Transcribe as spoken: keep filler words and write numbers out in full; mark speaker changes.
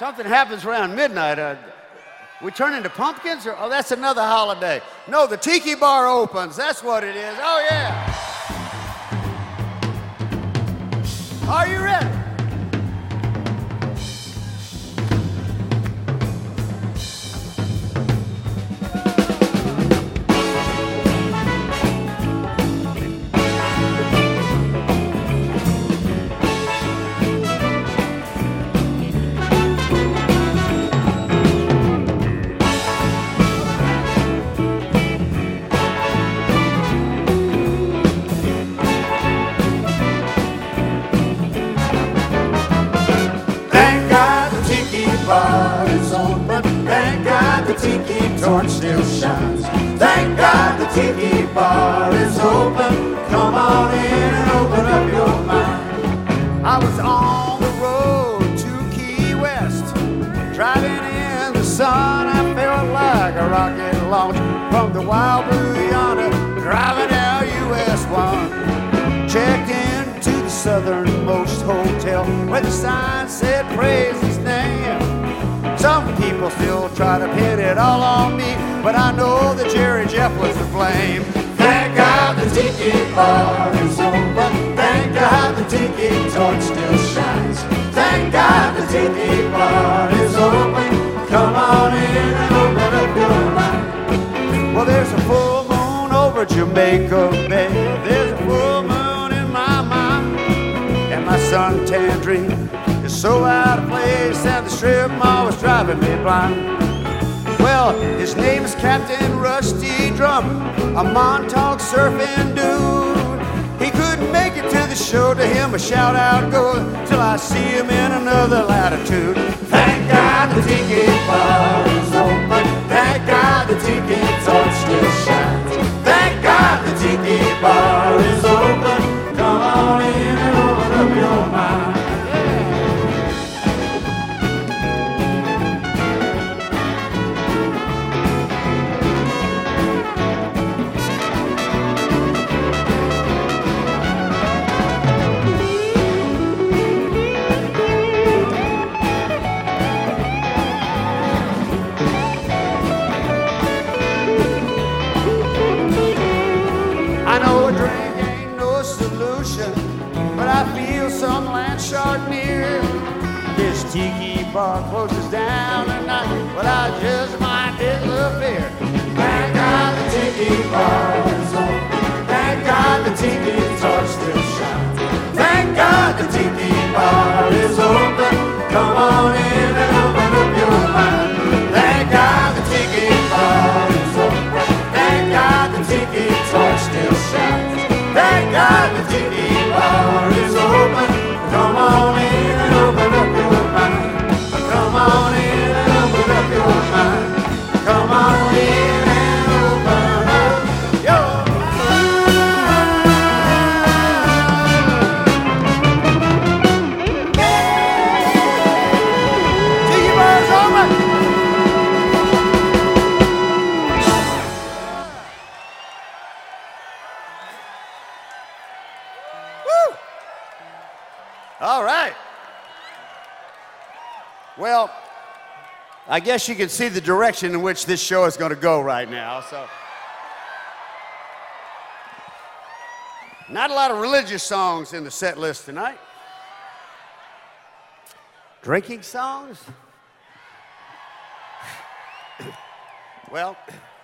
Speaker 1: Something happens around midnight. Uh, we turn into pumpkins? Or, oh, that's another holiday. No, the Tiki Bar opens. That's what it is. Oh, yeah. Are you ready?
Speaker 2: Torch still shines. Thank God the Tiki Bar is open. Come on in and open up your mind.
Speaker 1: I was on the road to Key West, driving in the sun. I felt like a rocket launch from the wild blue yonder, driving down U S one. Checked into the southernmost hotel where the sign said praise his name. Some people still try to pin it all on me, but I know that Jerry Jeff was to blame.
Speaker 2: Thank God the Tiki Bar is open. Thank God the Tiki Torch still shines. Thank God the Tiki Bar is open. Come on in and open up your mind.
Speaker 1: Well, there's a full moon over Jamaica Bay. There's a full moon in my mind, and my suntan dream is so out of place, and the strip mall was driving me blind. Well, his name's Captain Rusty Drum, a Montauk surfing dude. He couldn't make it to the show, to him a shout out goes, till I see him in another latitude.
Speaker 2: Thank God the Tiki Bar is open. Thank God the Tiki Torch still shines. Thank God the Tiki Bar is open. Come on in and open up your mind.
Speaker 1: I know a drink ain't no solution, but I feel some land shark near. This Tiki Bar closes down at night, but I just might disappear.
Speaker 2: Thank God the Tiki Bar is open. Thank God the Tiki Torch still shines. Thank God the Tiki Bar is open. Come on in and open up your mind. Thank God the Tiki Bar is open. Thank God the Tiki Torch still shines. Thank God the Tiki Bar is open. Come on in and open up your mind. Come on in and open up your mind. Come on in and open up your
Speaker 1: Tiki Bar's open! Woo! All right. Well, I guess you can see the direction in which this show is going to go right now. So, not a lot of religious songs in the set list tonight. Drinking songs? Well,